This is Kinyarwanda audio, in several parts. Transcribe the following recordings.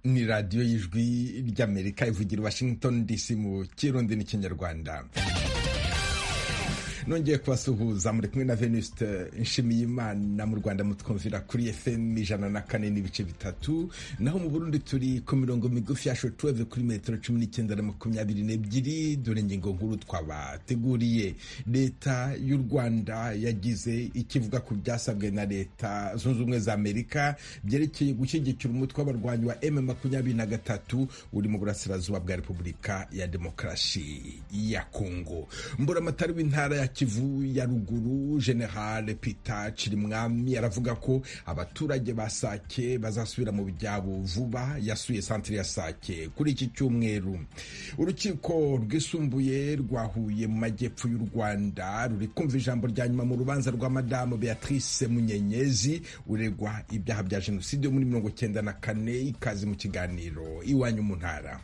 ni radiyo y'ijwi ry'Amerika ivugira Washington DC mu Kirundi n'Ikinyarwanda. Nongeye kubasuhuza muri kumwe na Venuste Nshimiyimana. Mu Rwanda mutwumvira kuri FM 104.3, naho mu Burundi turi ku mirongo migufi ya shortwave kuri metero 19 na 22. Dore ingingo nkuru twabateguriye. Leta y'u Rwanda yagize ikivuga ku byasabwe na Leta Zunze Ubumwe za Amerika byerekeye gushyigikira umutwe w'abarwanyi wa M23 uri mu burasirazuba bwa Repubulika ya Demokarasi ya Kongo. Mburamatari w'intara ya Kivu ya ruguru General Peter Chirimwami aravuga ko abaturage ba Sake bazasubira mu byabo vuba. Yasuye centre ya Sake kuri iki cyumweru. Urukiko rwisumbuye rwahuye mu majyepfo y'u Rwanda ruri kumva ijambo rya nyuma mu rubanza rwa Madame Beatrice Munyenyezi uregwa ibyaha bya jenoside muri 1994. Ikaze mu kiganiro iwanyu mu ntara.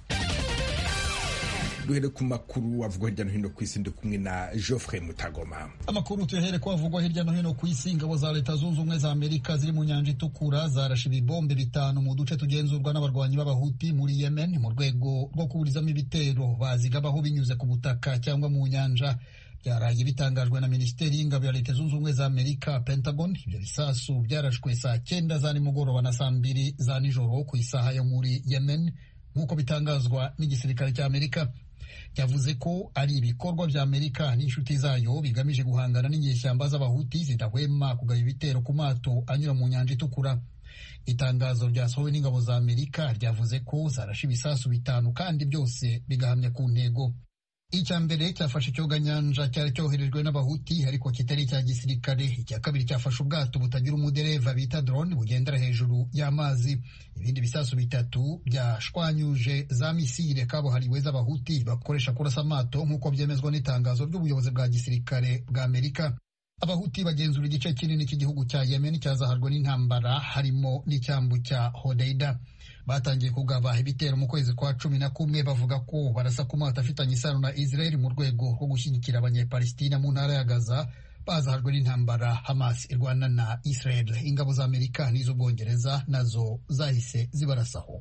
Duhere ku makuru avugwa hirya no hino ku isi, ndi kumwe na Geoffrey Mutagoma. Amakuru tuhere ko avugwa hirya no hino ku isi. Ingabo za Leta Zunze Ubumwe za Amerika ziri mu Nyanja Itukura zarashe ibibombe 5 mu duce tugenzurwa n'abarwanyi b'abahuti muri Yemen mu rwego rwo kuburizamo ibitero bazigabaho binyuze ku butaka cyangwa mu nyanja. Byaraye bitangajwe na Minisiteri y'Ingabo ya Leta Zunze Ubumwe za Amerika, Pentagon. Ibyo bisasu byarashwe saa 9 za nimugoroba na saa 2 za nijoro ku isaha yo muri Yemen, nk'uko bitangazwa n'igisirikare cya Amerika. Yavuze ko ari ibikorwa bya Amerika n'inshuti zayo bigamije guhangana n'inyeshyamba z'abahuti zidahwema kugaba ibitero ku mato anyura mu Nyanja Itukura. Itangazo ryasohowe n'ingabo za Amerika ryavuze ko zarashe ibisasu 5 kandi byose bigahamya ku ntego. Icya mbere cyafashe icyoganyanja cyari cyoherejwe n'abahuti ariko kitari cya gisirikare. Icya kabiri cyafashe ubwato butagira umudereva bita drone bugendera hejuru y'amazi. Ibindi bisasu 3 byashwanyuje za misile kabuhariwe z'abahuti bakoresha kurasa amato, nk'uko byemezwa n'itangazo ry'ubuyobozi bwa gisirikare bwa Amerika. Abahuti bagenzura igice kinini cy'igihugu cya Yemen cyazahajwe n'intambara, harimo n'icyambu cya Hodeida. Batangiye kugaba ibitero mu kwezi kwa 11 bavuga ko barasa ku mato afitanye isano na Israel mu rwego rwo gushyigikira abanyepalestina mu ntara ya Gaza bazahajwe n'intambara Hamas irwana na Israel. Ingabo za Amerika n'iz'Ubwongereza nazo zahise zibarasaho.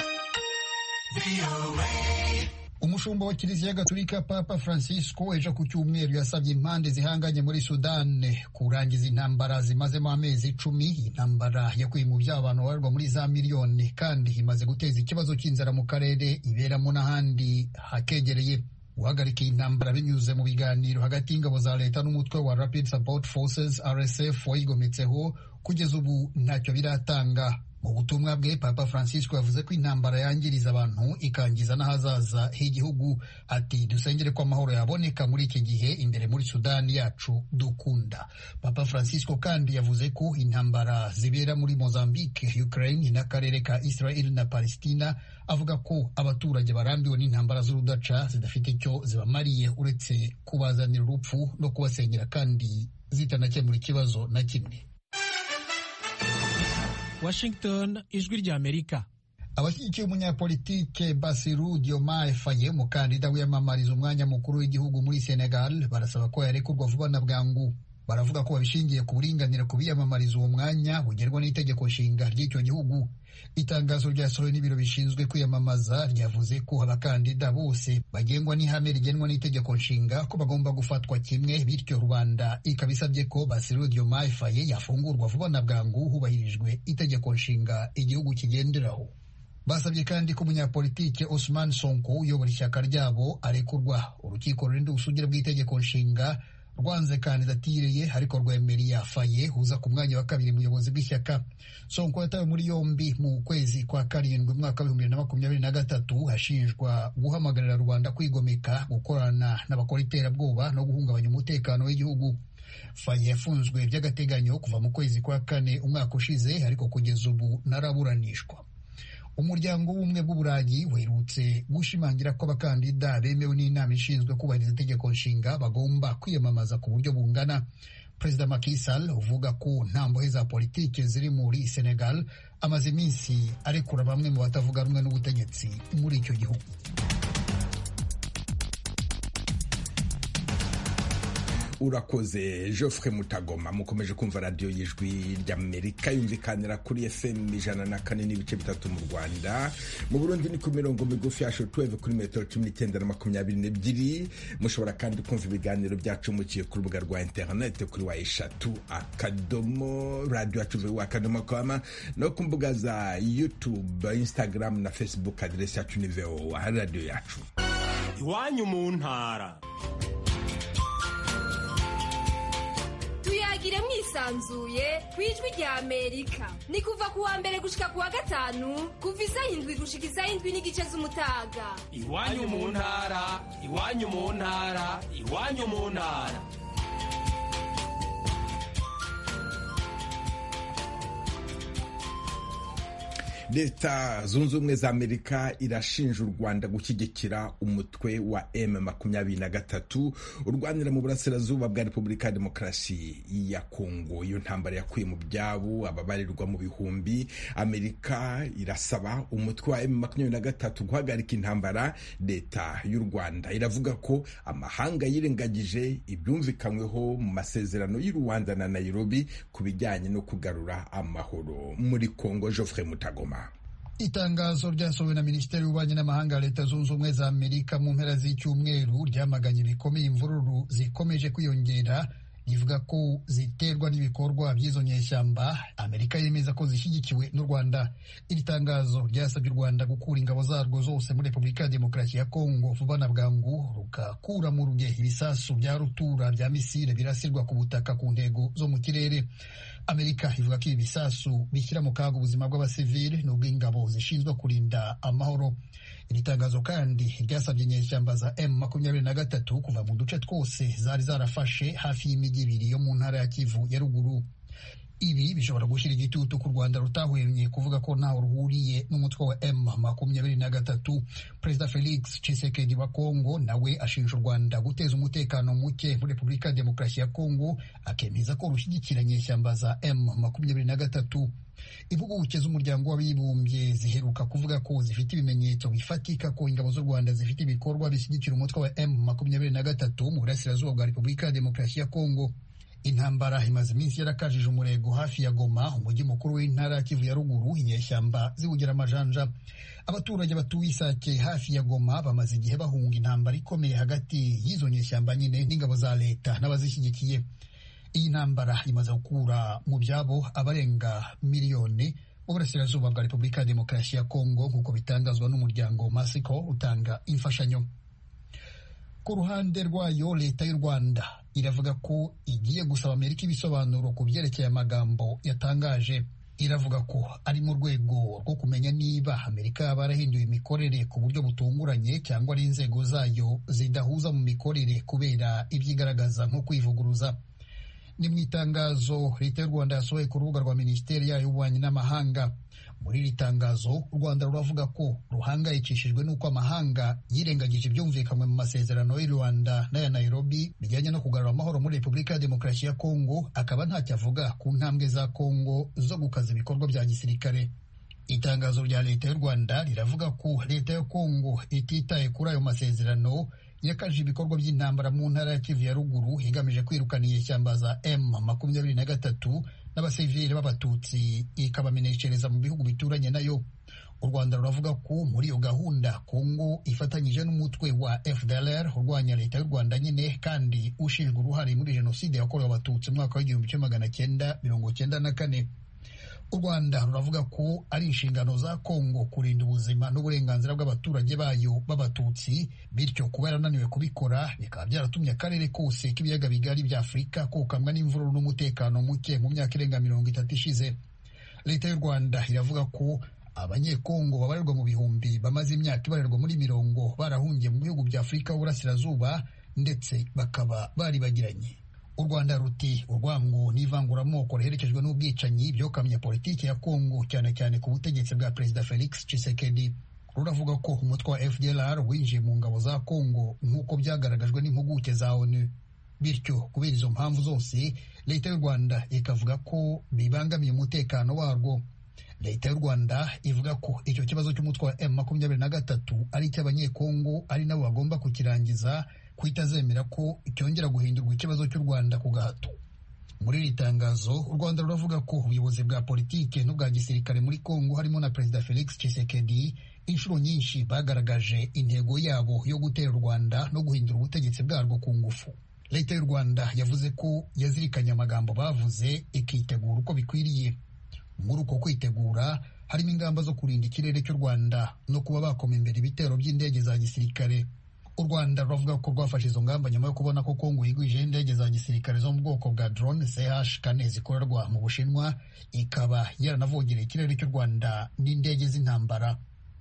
Umushumba wa Kiliziya Gatolika Papa Francisco ejo ku cyumweru yasabye impande zihanganye muri Sudan kurangiza intambara zimazemo amezi 10. Intambara yakuye mu by'abantu babarwa muri za miliyoni kandi imaze guteza ikibazo cy'inzara mu karere iberamo n'ahandi hakegereye. Guhagarika intambara binyuze mu biganiro hagati y'ingabo za leta n'umutwe wa Rapid Support Forces RSF wayigometseho kugeza ubu ntacyo biratanga. Mu butumwa bwe Papa Francisco yavuze ko intambara yangiriza abantu ikangiza n'ahazaza h'igihugu. Ati dusengere ko amahoro yaboneka muri iki gihe imbere muri Sudani yacu dukunda. Papa Francisco kandi yavuze ko intambara zibera muri Mozambique, Ukraine n'akarere ka Israel na Palestina. Avuga ko abaturage barambiwe n'intambara z'urudaca zidafite icyo zibamariye uretse kubazanira urupfu no kubasenyera kandi zitanakemura ikibazo na kimwe. Washington, ijwi rya Amerika. Abashyigikiye umunyapolitike Bassirou Diomaye Faye, umukandida wiyamamariza umwanya mukuru w'igihugu muri Senegal, barasaba ko yarekurwa vuba na bwangu. Baravuga ko babishingiye ku buringanire ku biyamamariza uwo mwanya bugerwa n'itegeko nshinga ry'icyo gihugu. Itangazo ryasohowe n'ibiro bishinzwe kwiyamamaza ryavuze ko abakandida bose bagengwa n'ihame rigenwa n'itegeko nshinga ko bagomba gufatwa kimwe, bityo rubanda ikabisabye ko Bassirou Diomaye Faye yafungurwa vuba na bwangu hubahirijwe itegeko nshinga igihugu kigenderaho. Basabye kandi ko umunyapolitike Ousmane Sonko uyobora ishyaka ryabo arekurwa. Urukiko rurinda ubusugire bw'itegeko nshinga rwanze kandidatire ye ariko rwemereye Faye uza ku mwanya wa 2 muyobozi bw'ishyaka. Sonko yatawe muri yombi mu kwezi kwa 7 mwaka wa 2023 hashinjwa guhamagarira rubanda kwigomeka, gukorana n'abakora iterabwoba no guhungabanya umutekano w'igihugu. Faye yafunzwe by'agateganyo kuva mu kwezi kwa 4 umwaka ushize ariko kugeza ubu naraburanishwa. Umuryango w'ubumwe bw'Uburayi werutse gushimangira ko abakandida bemewe n'inama ishinzwe kubahiriza itegeko nshinga bagomba kwiyamamaza ku buryo bungana. Perezida Macky Sall uvuga ko nta mbohe za politike ziri muri Senegal amaze iminsi arekura bamwe mu batavuga rumwe n'ubutegetsi muri icyo gihugu. urakoze Geoffrey Mutagoma. Mukomeje kumva radiyo y'ijwi ry'Amerika yumvikanira kuri FM 104.3 mu Rwanda. Mu Burundi ni ku mirongo migufi ya shortwave kuri metero 19 na 22. Mushobora kandi kumva ibiganiro byacu muciye ku rubuga rwa internet kuri wa eshatu akadomo radio atuve akadomo kama no ku mbuga za YouTube, Instagram na Facebook. Adresi yacu ni VOA radio yacu. Iwanyu mu ntara. Tuyagire mwisanzuye kwijwi rya Amerika. Ni kuva kuwa mbere gushika kuwa gatanu kuva isaha 7 gushika isaha 7 n'igice z'umutaga. Iwanyu mu ntara, iwanyu mu ntara, iwanyu mu ntara. Leta zunze ubumwe za Amerika irashinja u Rwanda gushyigikira umutwe wa M23 urwanira mu burasirazuba bwa Repubulika ya Demokarasi ya Kongo. Iyo ntambara yakuye mu byabo ababarirwa mu bihumbi. Amerika irasaba umutwe wa M23 guhagarika intambara. Leta y'u Rwanda iravuga ko amahanga yirengagije ibyumvikanyweho mu masezerano y'u Rwanda na Nairobi ku bijyanye no kugarura amahoro muri Kongo. Geoffrey Mutagoma. Itangazo ryasohowe na Minisiteri y'Ububanyi n'Amahanga ya Leta Zunze Ubumwe za Amerika mu mpera z'icyumweru ryamaganye bikomeye imvururu zikomeje kwiyongera, rivuga ko ziterwa n'ibikorwa by'izo nyeshyamba. Amerika yemeza ko zishyigikiwe n'u Rwanda. Iri tangazo ryasabye u Rwanda gukura ingabo zarwo zose muri Repubulika ya Demokarasi ya Kongo vuba na bwangu, rugakura mu ruge ibisasu bya rutura bya misile birasirwa ku butaka ku ntego zo mu kirere. Amerika ivuga ko ibi bisasu bishyira mu kaga ubuzima bw'abasivili n'ubw'ingabo zishinzwe kurinda amahoro. Iri tangazo kandi ryasabye inyeshyamba za M23 kuva mu duce twose zari zarafashe hafi y'imijyi ibiri yo mu ntara ya Kivu ya ruguru. Ibi bishobora gushyira igitutu ku Rwanda rutahwemye kuvuga ko ntaho ruhuriye n'umutwe wa M23. Perezida Felix Tshisekedi wa Kongo nawe ashinja u Rwanda guteza umutekano muke muri Repubulika ya Demokarasi ya Kongo, akemeza ko rushyigikira inyeshyamba za M23. Impuguke z'umuryango w'abibumbye ziheruka kuvuga ko zifite ibimenyetso bifatika ko ingabo z'u Rwanda zifite ibikorwa bishyigikira umutwe wa M23 mu burasirazuba bwa Repubulika ya Demokarasi ya Kongo. Intambara imaze iminsi yarakajije umurego hafi ya Goma, umujyi mukuru w'intara ya Kivu ya ruguru, inyeshyamba ziwugira amajanja. Abaturage batuye Isake hafi ya Goma bamaze igihe bahunga intambara ikomeye hagati y'izo nyeshyamba nyine n'ingabo za leta n'abazishyigikiye. Iyi ntambara imaze gukura mu byabo abarenga miliyoni mu burasirazuba bwa Repubulika ya Demokarasi ya Kongo, nk'uko bitangazwa n'umuryango Masiko utanga imfashanyo. Ku ruhande rwayo, leta y'u Rwanda iravuga ko igiye gusaba Amerika ibisobanuro ku byerekeye amagambo yatangaje. Iravuga ko ari mu rwego rwo kumenya niba Amerika yaba yarahinduye imikorere ku buryo butunguranye cyangwa ari inzego zayo zidahuza mu mikorere kubera ibyigaragaza nko kwivuguruza. Ni mu itangazo leta y'u Rwanda yasohoye ku rubuga rwa Minisiteri yayo y'Ububanyi n'Amahanga. Muri iri tangazo u Rwanda ruravuga ko ruhangayikishijwe n'uko amahanga yirengagije ibyumvikanywe mu masezerano y'u Rwanda n'aya Nairobi bijyanye no kugarura amahoro muri Repubulika ya Demokarasi ya Kongo, akaba ntacyo avuga ku ntambwe za Kongo zo gukaza ibikorwa bya gisirikare. Itangazo rya leta y'u Rwanda riravuga ko leta ya Kongo ititaye kuri ayo masezerano yakaje ibikorwa by'intambara mu ntara ya Kivu ya ruguru igamije kwirukana inyeshyamba za M23 n'abasivili b'abatutsi ikabameneshereza mu bihugu bituranye nayo. U Rwanda ruravuga ko muri iyo gahunda Kongo ifatanyije n'umutwe wa FDLR urwanya leta y'u Rwanda nyine kandi ushinjwa uruhare muri jenoside yakorewe abatutsi mu mwaka w'1994. U Rwanda ruravuga ko ari inshingano za Kongo kurinda ubuzima n'uburenganzira bw'abaturage bayo b'abatutsi, bityo kuba yarananiwe kubikora bikaba byaratumye akarere kose k'ibiyaga bigari bya Afurika kokamwa n'imvururu n'umutekano muke mu myaka irenga 30 ishize. Leta y'u Rwanda iravuga ko abanyekongo babarirwa mu bihumbi bamaze imyaka ibarirwa muri 40 barahungiye mu bihugu bya Afurika y'Uburasirazuba ndetse bakaba baribagiranye. U Rwanda ruti urwango n'ivanguramoko riherekejwe n'ubwicanyi byokamye politiki ya Kongo cyane cyane ku butegetsi bwa Perezida Felix Tshisekedi. Ruravuga ko umutwe wa FDLR winjiye mu ngabo za Kongo nk'uko byagaragajwe n'impuguke za ONU. Bityo kubera izo mpamvu zose leta y'u Rwanda ikavuga ko bibangamiye umutekano warwo. Leta y'u Rwanda ivuga ko icyo kibazo cy'umutwe wa M23 ari icy'abanyekongo ari nabo bagomba kukirangiza ko itazemera ko cyongera guhindurwa ikibazo cy'u Rwanda ku gahato. Muri iri tangazo u Rwanda ruravuga ko ubuyobozi bwa politike n'ubwa gisirikare muri Kongo harimo na Perezida Felix Tshisekedi inshuro nyinshi bagaragaje intego yabo yo gutera u Rwanda no guhindura ubutegetsi bwarwo ku ngufu. Leta y'u Rwanda yavuze ko yazirikanye amagambo bavuze ikitegura uko bikwiriye. Muri uko kwitegura harimo ingamba zo kurinda ikirere cy'u Rwanda no kuba bakoma imbere ibitero by'indege za gisirikare. U Rwanda ruravuga ko rwafashe izo ngamba nyuma yo kubona ko Kongo yigwije indege za gisirikare zo mu bwoko bwa drone CH-4 zikorerwa mu Bushinwa, ikaba yaranavogereye ikirere cy'u Rwanda n'indege z'intambara.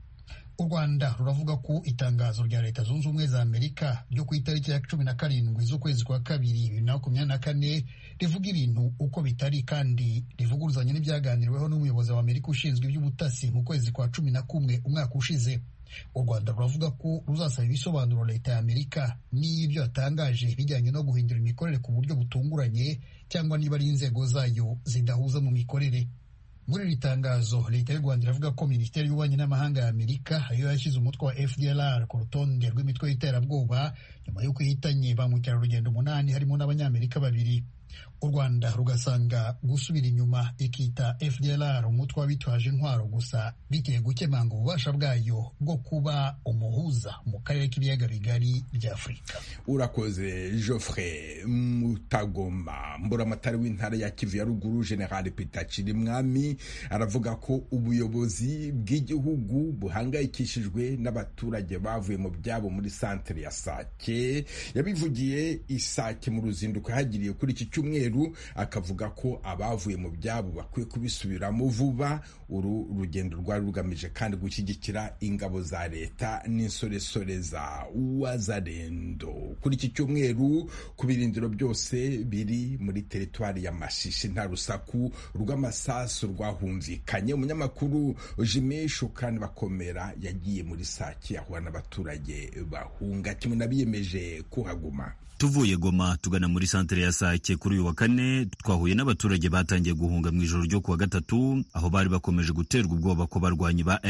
U Rwanda ruravuga ko itangazo rya Leta Zunze Ubumwe za Amerika ryo ku itariki ya 17 z'ukwezi kwa kabiri 2024 rivuga ibintu uko bitari kandi rivuguruzanya n'ibyaganiriweho n'umuyobozi wa Amerika ushinzwe iby'ubutasi mu kwezi kwa 11 umwaka ushize. U Rwanda ruravuga ko ruzasaba ibisobanuro Leta ya Amerika n'ibyo yatangaje bijyanye no guhindura imikorere ku buryo butunguranye cyangwa niba ari inzego zayo zidahuza mu mikorere. Muri iri tangazo Leta y'u Rwanda iravuga ko Minisiteri y'Ububanyi n'Amahanga ya Amerika ariyo yashyize umutwe wa FDLR ku rutonde rw'imitwe y'iterabwoba nyuma y'uko ihitanye ba mukerarugendo 8 harimo n'Abanyamerika 2. U Rwanda rugasanga gusubira inyuma ikita FDLR umutwe w'abitwaje intwaro gusa biteye gukemanga ububasha bwayo bwo kuba umuhuza mu karere k'ibiyaga bigari bya Afurika. Urakoze Geoffrey Mutagoma. Mburamatari w'intara ya Kivu ya ruguru General Peter Chirimwami aravuga ko ubuyobozi bw'igihugu buhangayikishijwe n'abaturage bavuye mu byabo muri centre ya Sake. Yabivugiye Isake mu ruzinduko hagiriye kuri iki cyumweru, akavuga ko abavuye mu byabo bakwiye kubisubiramo vuba. Uru rugendo rwari rugamije kandi gushyigikira ingabo za leta n'insoresore za Wazalendo. Kuri iki cyumweru ku birindiro byose biri muri teritwari ya Masisi nta rusaku rw'amasasu rwahumvikanye. Umunyamakuru Jimmy Shukani Bakomera yagiye muri Sake ahura n'abaturage bahunga kimwe nabiyemeje kuhaguma. Tuvuye Goma tugana muri santere ya Sake kuri uyu wa kane, twahuye n'abaturage batangiye guhunga mu ijoro ryo kuwa gatatu, aho bari bakomeje guterwa ubwoba ko barwanyi ba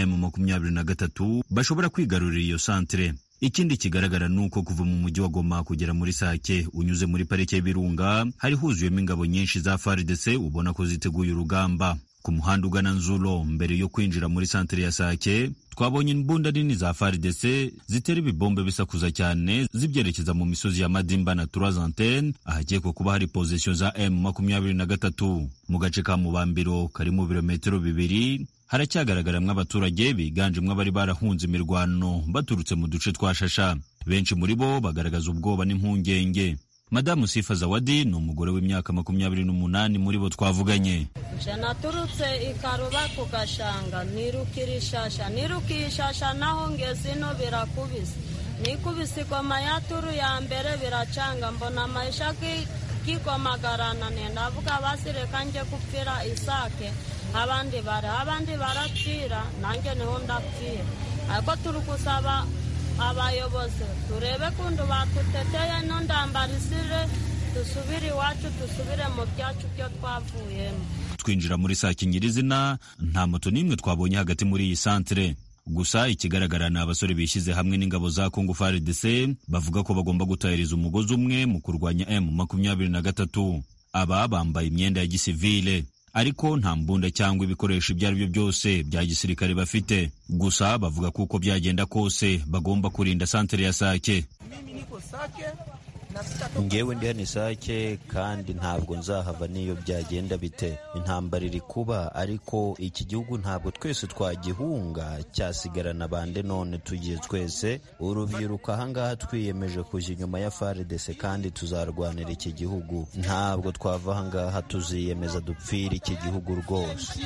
M23 bashobora kwigarurira iyo santere. Ikindi kigaragara nuko kuva mu mujyi wa Goma kugera muri Sake unyuze muri parike y'Ibirunga hari huzuyemo ingabo nyinshi za FARDC ubona ko ziteguye urugamba. Ku muhanda ugana Nzulo mbere yo kwinjira muri santere ya Sake twabonye imbunda nini za FARDC zitera ibibombe bisakuza cyane zibyerekeza mu misozi ya Madimba na Turazantene ahakekwa kuba hari position za M23. Mu gace ka Mubambiro kari mu birometero 2 haracyagaragaramo abaturage biganjemo abari barahunze imirwano baturutse mu duce twa Shasha. Benshi muri bo bagaragaza ubwoba n'impungenge. Madamu Sifa Zawadi ni umugore w'imyaka 28 muri bo twavuganye. Naturutse ikaruba ku Gashanga nirukirishasha naho ngeze no birakubise nikubise igoma ya turu ya mbere biracanga mbona maisha kikomagarana ndavuga basireka nje kupfira Isake abandi barapfira nanjye niho ndapfira ariko turi kusaba abayobozi turebe kundu batuteteye no ndambarisire dusubire iwacu dusubire mu byacu byo twavuyemo. Twinjira muri Sake nyirizina nta moto n'imwe twabonye hagati muri iyi santere. Gusa ikigaragara ni abasore bishyize hamwe n'ingabo za Congo FARDC bavuga ko bagomba gutahiriza umugozi umwe mu kurwanya M23. Aba bambaye imyenda ya gisivile ariko nta mbunda cyangwa ibikoresho ibyo ari byo byose bya gisirikare bafite. Gusa bavuga ko uko byagenda kose bagomba kurinda santere ya Sake. Ngewe ndi hano Sake kandi ntabwo nzahava niyo byagenda bite. Intambara iri kuba ariko iki gihugu ntabwo twese twagihunga cyasigarana bande none tugiye twese urubyiruko ahangaha twiyemeje kujya inyuma ya FARDC kandi tuzarwanira iki gihugu. Ntabwo twava ahangaha tuziyemeza dupfira iki gihugu rwose.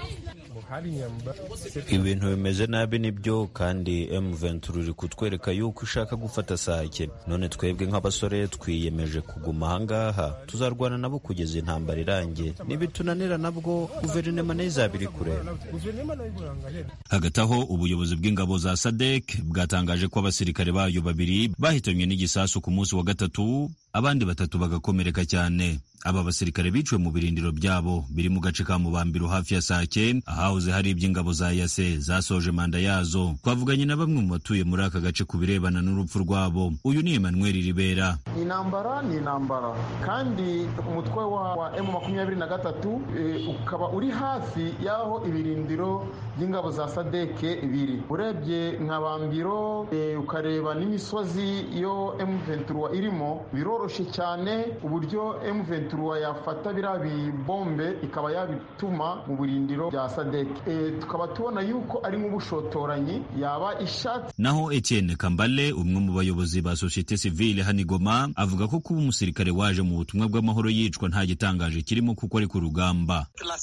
Ibintu bimeze nabi nibyo kandi M23 ruri kutwereka yuko ushaka gufata Sake. None twebwe nk'abasore twiyemeje kuguma ahangaha tuzarwana nabo kugeza intambara irangiye. Nibitunanira nabwo guverinoma n'izabiri kureba. Hagati aho ubuyobozi bw'ingabo za SADC bwatangaje ko abasirikare bayo 2 bahitanywe n'igisasu ku munsi wa gatatu, abandi 3 bagakomereka cyane. Aba basirikare biciwe mu birindiro byabo biri mu gace ka Mubambiro hafi ya Sake, ahahoze hari iby'ingabo za yase zasoje manda yazo. Twavuganye na bamwe mu batuye muri aka gace ku birebana n'urupfu rwabo. Uyu ni Emmanuel Ribera. Intambara ni intambara kandi umutwe wa M23 ukaba uri hafi yaho ibirindiro by'ingabo za Sadeke biri. Urebye nka Bambiro ukareba n'imisozi yo M23 irimo, biroroshe cyane uburyo M23 yafata birabi bombe ikaba yabituma mu birindiro bya Sadeke. Tukaba tubona yuko ari mu bushotoranyi yaba ishatse. Naho Etienne Kambale, umwe mu bayobozi ba societe civile hano Goma, avuga ko kuba umusirikare waje mu butumwa bw'amahoro yicwa nta gitangaje kirimo kuko ari ku rugamba.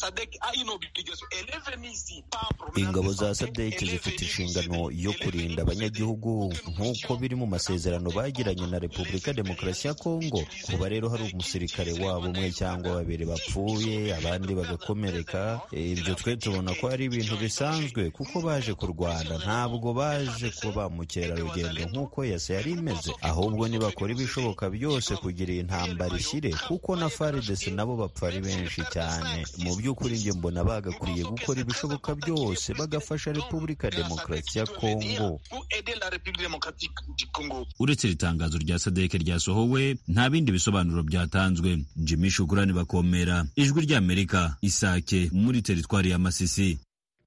Ingabo za Sadek zifite inshingano yo kurinda abanyagihugu nk'uko biri mu masezerano bagiranye na Repubulika Demokarasi ya Kongo. Kuba rero hari umusirikare wabo umwe cyangwa babiri bapfuye abandi bagakomereka, ibyo twe tubona ko ari ibintu bisanzwe kuko baje kurwana, ntabwo baje kuba mukerarugendo nk'uko yase yari imeze, ahubwo nibakora ibishoboka byose kugira iyi ntambara ishyire, kuko na FARDC nabo bapfa ari benshi cyane. Mu by'ukuri njye mbona bagakwiye gukora ibishoboka byose bagafasha Repubulika Demokarasi ya Kongo. Uretse itangazo rya Sadeke ryasohowe, nta bindi bisobanuro byatanzwe. Jimmy Shukurani Bakomera, Ijwi ry'Amerika, Isake muri teritwari ya Masisi.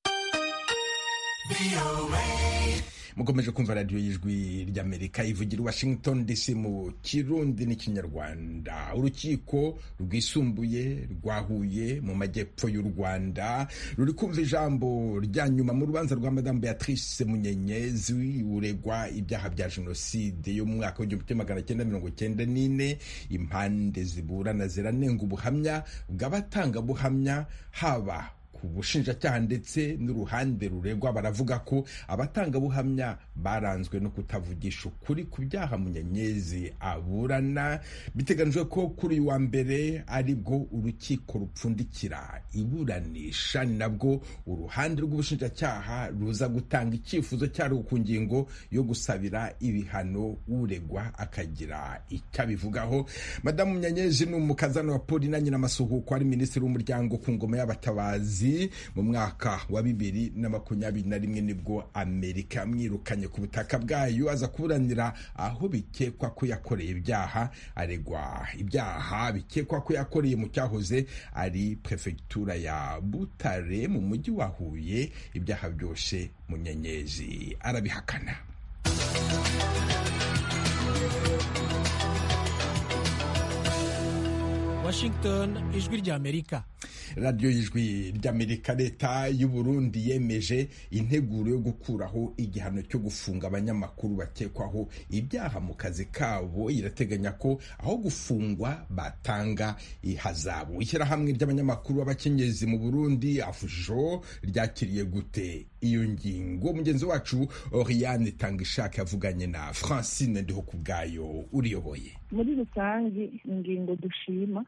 Mukomeje kumva radio y'Ijwi ry'Amerika ivugira Washington DC mu Kirundi n'Ikinyarwanda. Urukiko rwisumbuye rwahuye mu majyepfo y'u Rwanda ruri kumva ijambo rya nyuma mu rubanza rwa Madame Beatrice Munyenyezi uregwa ibyaha bya jenoside yo mu mwaka w'1994. Impande ziburana ziranenga ubuhamya bw'abatanga buhamya, haba ku bushinjacyaha ndetse n'uruhande ruregwa. Baravuga ko abatangabuhamya baranzwe no kutavugisha ukuri ku byaha Munyenyezi aburana. Biteganijwe ko kuri wa mbere aribwo urukiko rupfundikira iburanisha, ni nabwo uruhande rw'ubushinjacyaha ruza gutanga icyifuzo cyarwo ku ngingo yo gusabira ibihano uregwa akagira icyo abivugaho. Madamu Munyenyezi ni umukazana wa Paulina Nyiramasuhuko, ari minisitiri w'umuryango ku ngoma y'abatabazi. Mu mwaka wa 2021 nibwo Amerika yamwirukanye ku butaka bwayo, aza kuburanira aho bikekwa ko yakoreye ibyaha. Aregwa ibyaha bikekwa ko yakoreye mu cyahoze ari prefectura ya Butare mu mujyi wa Huye. Ibyaha byose Munyenyezi arabihakana. Washington, Ijwi ry'Amerika. Radio y'Ijwi ry'Amerika. Leta y'u Burundi yemeje integuro yo gukuraho igihano cyo gufunga abanyamakuru bakekwaho ibyaha mu kazi kabo. Irateganya ko aho gufungwa batanga ihazabu. Ishyirahamwe ry'abanyamakuru b'abakenyezi mu Burundi AFJO ryakiriye gute iyo ngingo? Mugenzi wacu Oriane Tangishaka yavuganye na Francine Ndihokubwayo uriyoboye. Muri rusange ingingo dushima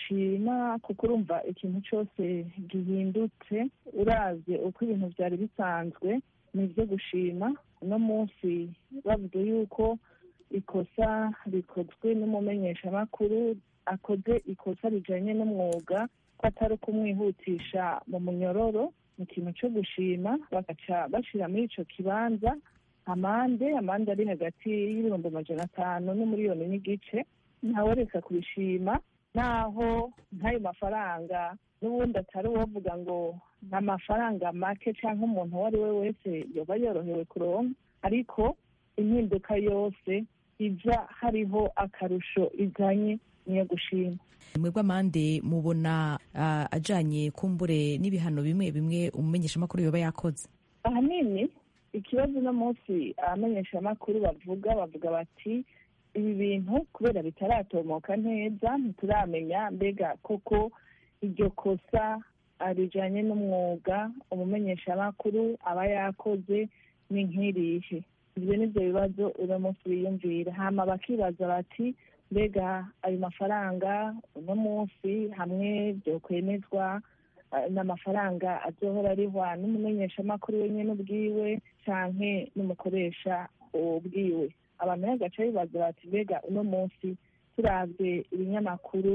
kuko urumva ikintu cyose gihindutse uravye uko ibintu byari bisanzwe nibyo gushima. Uno munsi bavuze yuko ikosa rikozwe n'umumenyeshamakuru akoze ikosa rijanye n'umwuga, ko atari kumwihutisha mu munyororo, ni ikintu cyo gushima. Bagaca bashira muri ico kibanza amande ari hagati y'ibihumbi 500 n'umuriyoni n'igice. Ntawe reka kubishima, naho nk'ayo mafaranga n'ubundi atari uwovuga ngo n'amafaranga make cyangwa umuntu uwo ari we wese yoba yorohewe kuronka, ariko impinduka yose ija hariho akarusho izanye niyo gushima. Mwebwe amande mubona ajanye kumbure n'ibihano bimwe bimwe umumenyeshamakuru yoba yakoze? Ahanini ikibazo no munsi abamenyeshamakuru bavuga bati ibi bintu kubera bitaratomoka neza ntituramenya mbega koko iryo kosa arijanye n'umwuga umumenyeshamakuru aba yakoze ni nk'irihe. Ibyo nibyo bibazo uno munsi biyumvira, hama bakibaza bati mbega ayo mafaranga uno munsi hamwe byokwemezwa n'amafaranga azohora arihwa n'umumenyeshamakuru wenyine ubwiwe canke n'umukoresha ubwiwe. Abantu bagaca bibaza bati mbega uno munsi turavye ibinyamakuru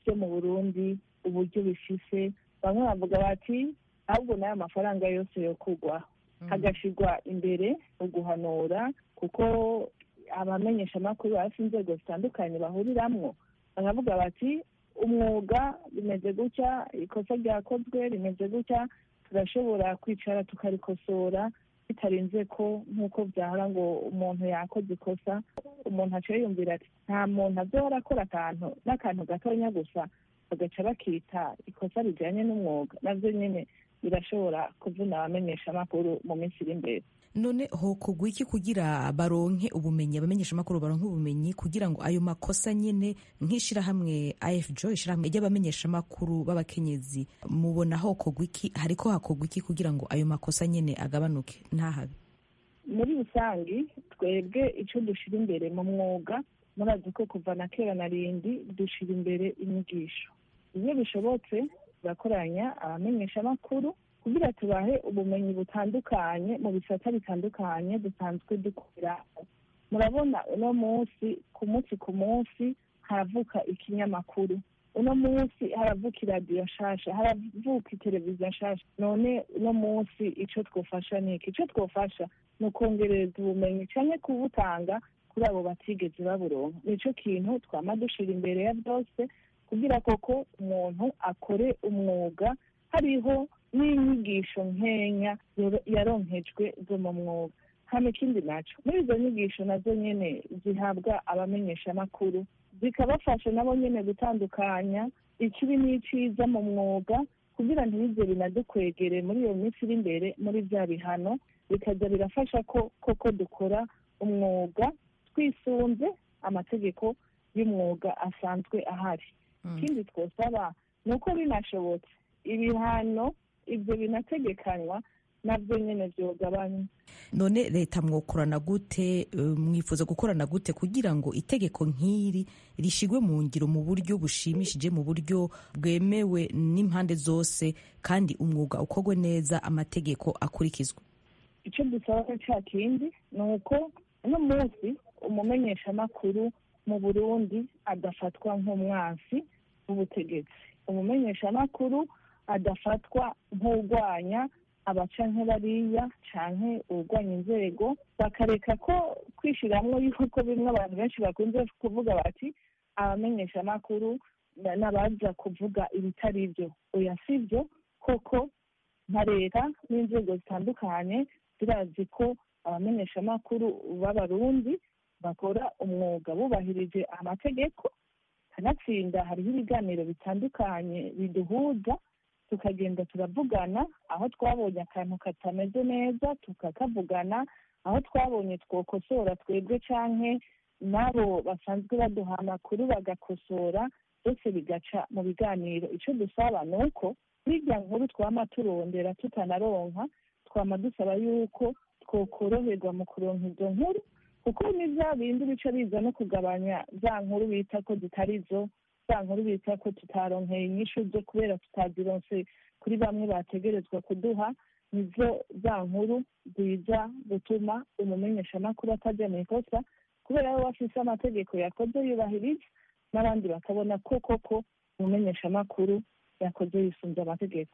byo mu Burundi uburyo bifise, bamwe bavuga bati ahubwo n'aya mafaranga yose yo kugwa hagashirwa imbere uguhanura, kuko abamenyeshamakuru bafite inzego zitandukanye bahuriramwo, bakavuga bati umwuga rimeze gutya, ikosa ryakozwe rimeze gutya, turashobora kwicara tukarikosora bitarinze ko nk'uko byahora ngo umuntu yakoze ikosa umuntu aca yumvira ati nta muntu azohora akora n'akantu gatonya gusa bagaca bakita ikosa rijyanye n'umwuga, nabyo nyine birashobora kuvuna abamenyeshamakuru mu minsi iri imbere. None hokorwa iki kugira baronke ubumenyi, abamenyeshamakuru baronke ubumenyi kugira ngo ayo makosa nyine nk'ishirahamwe AFJO, ishirahamwe ry'abamenyeshamakuru b'abakenyezi, mubona hokorwa iki, hariko hakorwa iki kugira ngo ayo makosa nyine agabanuke ntahabe? Muri rusangi twebwe ico dushira imbere mu mwuga, murazi ko kuva na kera na rindi dushira imbere inyigisho. Iyo bishobotse turakoranya abamenyeshamakuru kugira tubahe ubumenyi butandukanye mu bisata bitandukanye dusanzwe dukora. Murabona uno munsi ku munsi haravuka ikinyamakuru, uno munsi haravuka iradiyo nshasha, haravuka iteleviziyo nshasha. None uno munsi ico twofasha niki? Ico twofasha ni ukongereza ubumenyi canke kubutanga kuri abo batigeze baburonka. Nico kintu twama dushira imbere ya byose kugira koko umuntu akore umwuga hariho n'inyigisho nkenya yaronkejwe zo mu mwuga. Hano ikindi naco muri izo nyigisho nazo nyene zihabwa abamenyeshamakuru zikabafasha nabo nyene gutandukanya ikibi n'iciza mu mwuga kugira ntibize binadukwegere muri iyo minsi iri imbere muri bya bihano, bikaza birafasha ko koko dukora umwuga twisunze amategeko y'umwuga asanzwe ahari. Ikindi twosaba ni uko binashobotse ibihano ibyo binategekanywa nabyo nyine byogabanya. None leta mwokorana gute, mwifuza gukorana gute kugira ngo itegeko nk'iri rishigwe mu ngiro mu buryo bushimishije, mu buryo bwemewe n'impande zose, kandi umwuga ukorwe neza, amategeko akurikizwa? Icyo dusaba cya kindi ni uko uno munsi umumenyeshamakuru mu Burundi adafatwa nk'umwansi w'ubutegetsi, umumenyeshamakuru adafatwa nk'urwanya abaca nk'abariya canke urwanya inzego, bakareka ko kwishiramwo yuko bimwe abantu benshi bakunze kuvuga bati abamenyeshamakuru n'abaza kuvuga ibitari byo. Oya sivyo, koko nka leta n'inzego zitandukanye zirazi ko abamenyeshamakuru b'abarundi bakora umwuga bubahirije amategeko, kanatsinda hariho ibiganiro bitandukanye biduhuza, tukagenda turavugana aho twabonye akantu katameze neza tukakavugana, aho twabonye twokosora twebwe canke nabo basanzwe baduha amakuru bagakosora, byose bigaca mu biganiro. Ico dusaba ni uko hirya nkuru twama turondera tutanaronka, twama dusaba yuko twokoroherwa mu kuronka izo nkuru, kuko ni vya bindi bica biza no kugabanya za nkuru bita ko zitari zo, za nkuru bita ko tutaronkeye inyishu zo kubera tutazironse kuri bamwe bategerezwa kuduha, nizo za nkuru ziza gutuma umumenyeshamakuru atajya mu ikosa kubera we afise amategeko yakoze yubahiriza, n'abandi bakabona ko koko umumenyeshamakuru yakoze yisunze amategeko.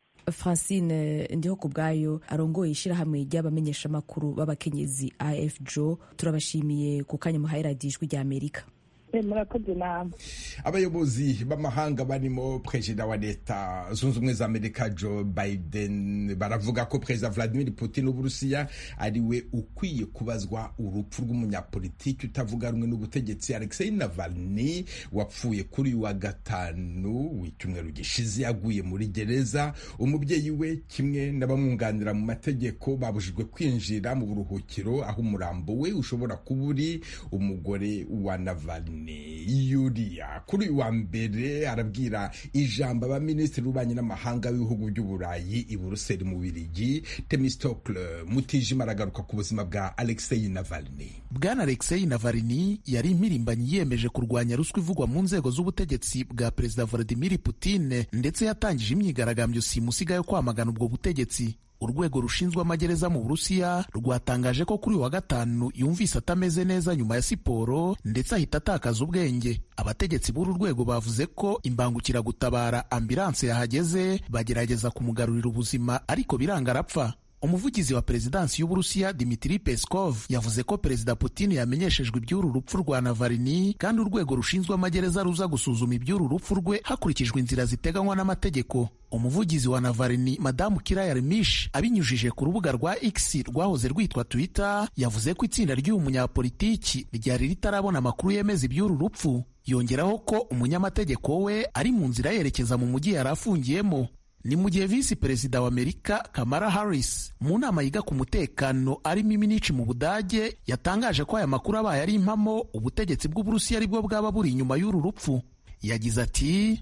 Francine Ndihokubwayo arongoye ishirahamwe ry'abamenyeshamakuru b'abakenyezi AFJO, turabashimiye ku kanya muhaye radiyo Ijwi ry'Amerika. Murakoze namwe. Abayobozi b'amahanga barimo Perezida wa Leta Zunze Ubumwe za Amerika Joe Biden baravuga ko Perezida Vladimir Putin w'Uburusiya ari we ukwiye kubazwa urupfu rw'umunyapolitiki utavuga rumwe n'ubutegetsi Alexei Navalny wapfuye kuri uyu wa gatanu w'icyumweru gishize yaguye muri gereza. Umubyeyi we kimwe n'abamwunganira mu mategeko babujijwe kwinjira mu buruhukiro aho umurambo we ushobora kuba uri. Umugore wa Navalny Yulia kuri uyu wa mbere arabwira ijambo abaminisitiri b'ububanyi n'amahanga b'ibihugu by'Uburayi i Buruseli mu Bubiligi. Temistokle Mutijima aragaruka ku buzima bwa Alexei Navalny. Bwana Alexei Navalny yari impirimbanyi yiyemeje kurwanya ruswa ivugwa mu nzego z'ubutegetsi bwa Perezida Vladimir Putin, ndetse yatangije imyigaragambyo simusiga yo kwamagana ubwo butegetsi. urwego rushinzwe amagereza mu Burusiya rwatangaje ko kuri wa gatanu yumvise atameze neza nyuma ya siporo ndetse ahita atakaza ubwenge. Abategetsi b'uru rwego bavuze ko imbangukiragutabara ambulance yahageze bagerageza kumugarurira ubuzima ariko biranga arapfa. Umuvugizi wa perezidansi y'Uburusiya Dmitry Peskov yavuze ko Perezida Putin yamenyeshejwe iby'uru rupfu rwa Navalny kandi urwego rushinzwe amagereza ruza gusuzuma iby'uru rupfu rwe hakurikijwe inzira ziteganywa n'amategeko. Umuvugizi wa Navalny Madamu Kira Yarmish abinyujije ku rubuga rwa X rwahoze rwitwa Twitter yavuze ko itsinda ry'uyu munyapolitiki ryari ritarabona amakuru yemeza iby'uru rupfu. Yongeraho ko umunyamategeko we ari mu nzira yerekeza mu mujyi yari afungiyemo. Ni mu gihe visi perezida wa Amerika Kamala Harris mu nama yiga ku mutekano arimo iminici mu Budage yatangaje ko aya makuru abaye ari impamo ubutegetsi bw'Uburusiya aribwo bwaba buri inyuma y'uru rupfu. Yagize ati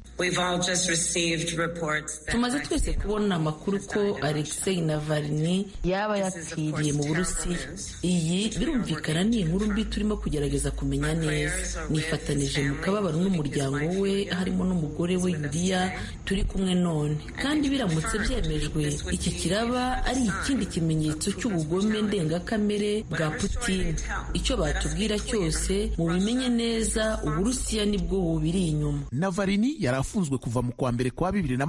tumaze twese kubona amakuru ko Alexei Navalny yaba yapfiriye mu Burusiya. Iyi birumvikana ni inkuru mbi turimo kugerageza kumenya neza. Nifatanije mu kababaro n'umuryango we harimo n'umugore we Yulia turi kumwe none, kandi biramutse byemejwe iki kiraba ari ikindi kimenyetso cy'ubugome ndengakamere bwa Putin. Icyo batubwira cyose mubimenye neza, Uburusiya nibwo bubiri inyuma. Navalny yarafunzwe kuva mu kwa mbere kwa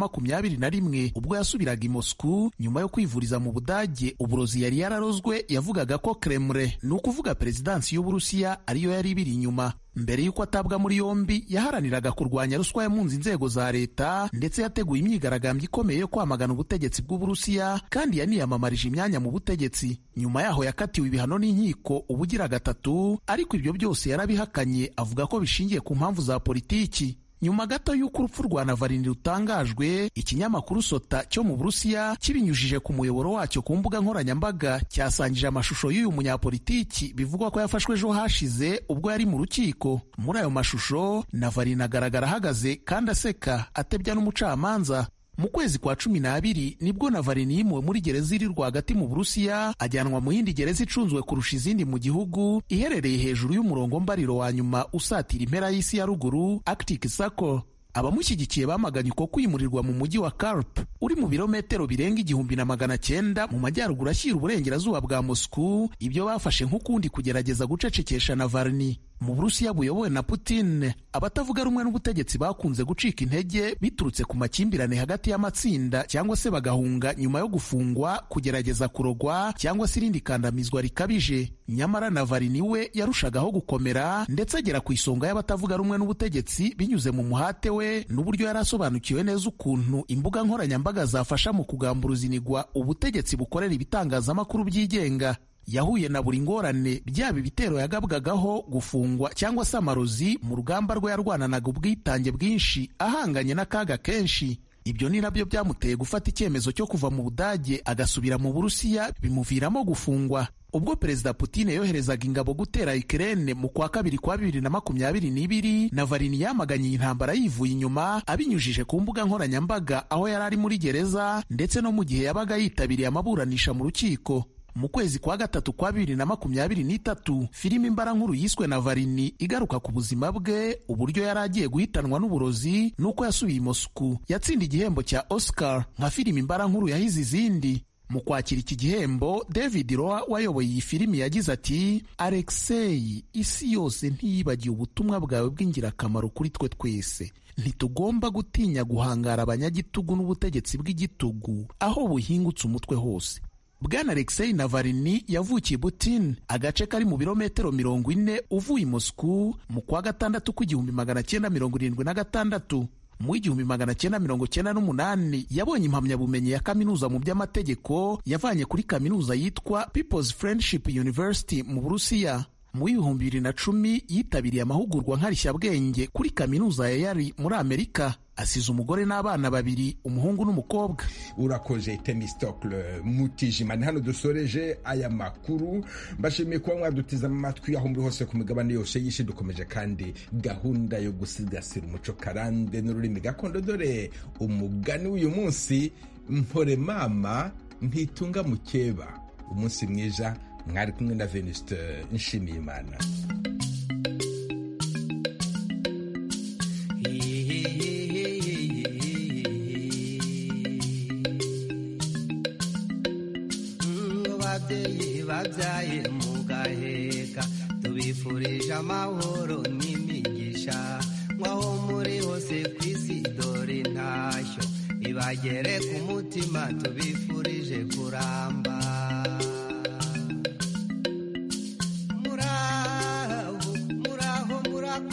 2021 ubwo yasubiraga i Moscow nyuma yo kwivuriza mu Budage uburozi yari yararozwe. Yavugaga ko Kremlin ni ukuvuga perezidansi y'Uburusiya ariyo yari ibiri inyuma. Mbere y'uko atabwa muri yombi yaharaniraga kurwanya ruswa yamunze inzego za leta ndetse yateguye imyigaragambyo ikomeye yo kwamagana ubutegetsi bw'Uburusiya kandi yaniyamamarije imyanya mu butegetsi. Nyuma yaho yakatiwe ibihano n'inkiko ubugira gatatu, ariko ibyo byose yarabihakanye avuga ko bishingiye ku mpamvu za politiki. Nyuma gato y'uko urupfu rwa Navalny rutangajwe, ikinyamakuru Sota cyo mu Burusiya kibinyujije ku muyoboro wacyo ku mbuga nkoranyambaga cyasangije amashusho y'uyu munyapolitiki bivugwa ko yafashwe ejo hashize ubwo yari mu rukiko. Muri ayo mashusho Navalny agaragara ahagaze kandi aseka atebya n'umucamanza. Mu kwezi kwa 12 nibwo Navalny yimuwe muri gereza iri rwagati mu Burusiya ajyanwa mu yindi gereza icunzwe kurusha izindi mu gihugu iherereye hejuru y'umurongo mbariro wa nyuma usatira impera y'isi ya ruguru Arctic Circle. Abamushyigikiye bamaganye uko kwimurirwa mu mujyi wa Karp uri mu birometero birenga 1900 mu majyaruguru ashyira uburengerazuba bwa Moscow. Ibyo bafashe nk'ukundi kugerageza gucecekesha Navalny. Mu Burusiya buyobowe na Putin, abatavuga rumwe n'ubutegetsi bakunze gucika intege biturutse ku makimbirane hagati y'amatsinda cyangwa se bagahunga nyuma yo gufungwa, kugerageza kurogwa cyangwa se irindi kandamizwa rikabije. Nyamara Navalny we yarushagaho gukomera ndetse agera ku isonga y'abatavuga rumwe n'ubutegetsi binyuze mu muhate we n'uburyo yarasobanukiwe neza ukuntu imbuga nkoranyambaga zafasha mu kugamburuza inigwa ubutegetsi bukorera ibitangazamakuru byigenga. Yahuye na buri ngorane, byaba ibitero yagabwagaho, gufungwa cyangwa se amarozi mu rugamba rwe yarwananaga ubwitange bwinshi ahanganye n'akaga kenshi. Ibyo ni nabyo byamuteye gufata icyemezo cyo kuva mu Budage agasubira mu Burusiya, bimuviramo gufungwa. Ubwo Perezida Putin yoherezaga ingabo gutera Ukraine mu kwa kabiri kwa 2022, Navalny yamaganye intambara yivuye inyuma abinyujije ku mbuga nkoranyambaga aho yari ari muri gereza ndetse no mu gihe yabaga yitabiriye amaburanisha mu rukiko. Mu kwezi kwa gatatu kwa 2023 filimi mbarankuru yiswe Navalny igaruka ku buzima bwe, uburyo yari agiye guhitanwa n'uburozi nuko yasubiye i Moscow yatsinda igihembo cya Oscar nka filimi mbarankuru yahize izindi. Mu kwakira iki gihembo, David Roa wayoboye iyi filimi yagize ati, Alexei, isi yose ntiyibagiye ubutumwa bwawe bw'ingirakamaro kuri twe twese. Ntitugomba gutinya guhangara abanyagitugu n'ubutegetsi bw'igitugu aho buhingutse umutwe hose. Bwana Alexei Navalny yavukiye Butin, agace kari mu birometero 40 uvuye i Moscow mu kwa gatandatu k'1976. Mu 1998 yabonye impamyabumenyi ya kaminuza mu by'amategeko yavanye kuri kaminuza yitwa People's Friendship University mu Burusiya. Mu 2010 yitabiriye amahugurwa nkarishyabwenge kuri kaminuza ya Yale muri Amerika. Asize umugore n'abana babiri, umuhungu n'umukobwa. Urakoze Themistocle Mutijima. Ni hano dusoreje aya makuru. Mbashimiye kuba mwadutiza amatwi aho muri hose ku migabane yose y'isi. Dukomeje kandi gahunda yo gusigasira umuco karande n'ururimi gakondo. Dore umugani w'uyu munsi, mpore mama ntitunga mukeba. Umunsi mwiza. Mwari kumwe na Venuste Nshimiyimana. bigere ku mutima tubifurije kuramba.